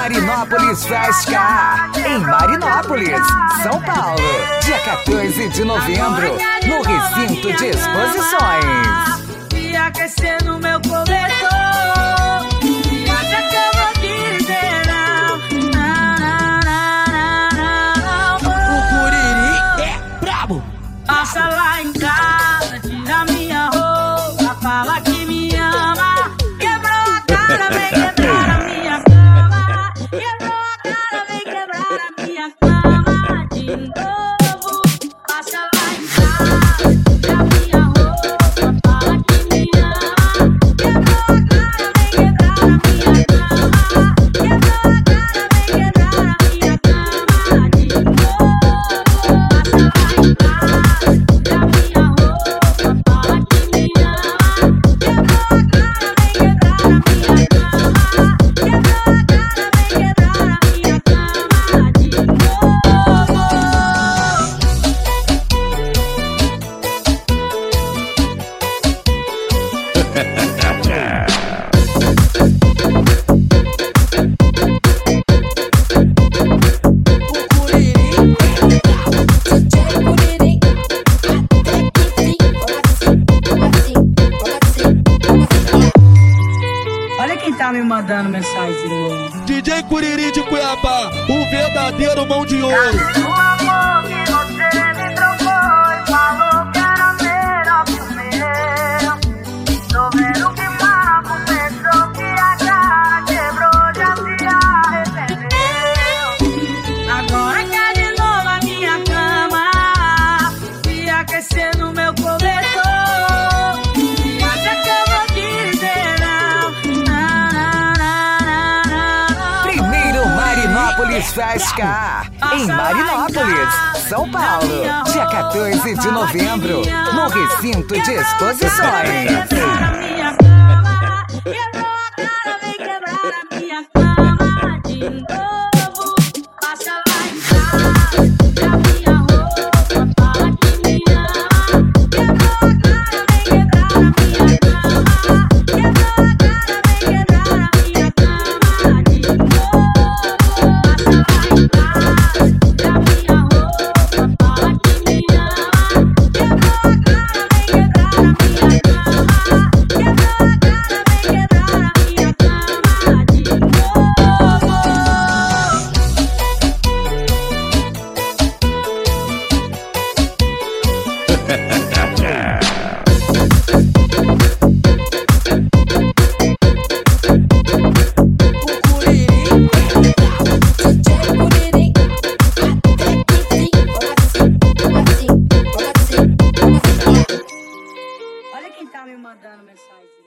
Marinópolis Festa, em Marinópolis, São Paulo, dia 14 de novembro, no Recinto de Exposições. E aquecer no meu cobertor, mas é que eu vou dizer não. O Curiri é brabo. Passa lá em casa, tira minha roupa, fala que me ama. Quebrou a cara, vem quebrar a minha cama. Quebrou a cara, vem quebrar a minha cama de novo. Passa lá em casa, tira minha roupa, fala que me ama. Quebrou a cara, vem quebrar a minha cama. Quebrou a cara, vem quebrar a minha cama de novo. Passa lá em casa. Olha quem tá me mandando mensagem de novo. DJ Curiri de Cuiabá, o verdadeiro mão de ouro. O amor que você me trocou e falou que era melhor que o meu. Tô vendo que papo, pensou que a cara quebrou, já se arrependeu. Agora quer de novo a minha cama e aquecer no meu cobertor. Mas é que eu vou dizer não. Primeiro Marinópolis Festa, em Marinópolis, São Paulo, dia 14 de novembro, no Recinto de Exposições. Quebrou a cara, vem quebrar a minha cama de novo. Passa lá em casa, tira minha roupa, fala que me ama. Quebrou a cara, vem quebrar a minha cama. Quebrou a cara, vem quebrar a minha cama de novo. Passa lá em casa, tira minha roupa, fala que me ama. Quebrou a cara, vem quebrar a minha cama. Quebrou a cara, vem quebrar a minha cama de novo. Olha quem tá me mandando mensagem.